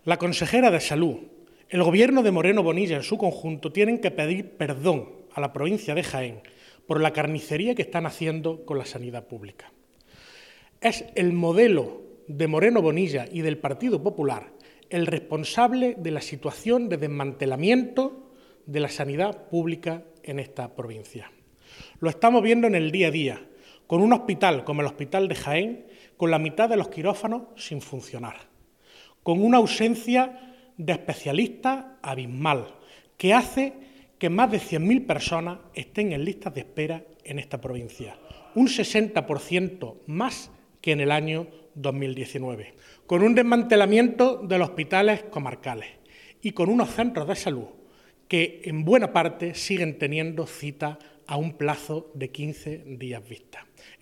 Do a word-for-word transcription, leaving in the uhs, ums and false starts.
La consejera de Salud, el Gobierno de Moreno Bonilla en su conjunto tienen que pedir perdón a la provincia de Jaén por la carnicería que están haciendo con la sanidad pública. Es el modelo de Moreno Bonilla y del Partido Popular el responsable de la situación de desmantelamiento de la sanidad pública en esta provincia. Lo estamos viendo en el día a día, con un hospital como el Hospital de Jaén, con la mitad de los quirófanos sin funcionar, con una ausencia de especialistas abismal, que hace que más de cien mil personas estén en listas de espera en esta provincia, un sesenta por ciento más que en el año dos mil diecinueve, con un desmantelamiento de los hospitales comarcales y con unos centros de salud que en buena parte siguen teniendo cita a un plazo de quince días vista.